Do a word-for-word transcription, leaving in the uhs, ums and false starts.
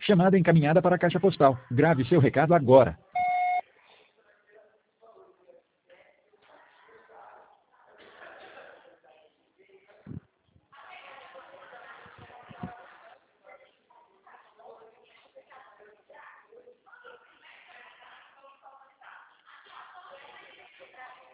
Chamada encaminhada para a caixa postal. Grave seu recado agora.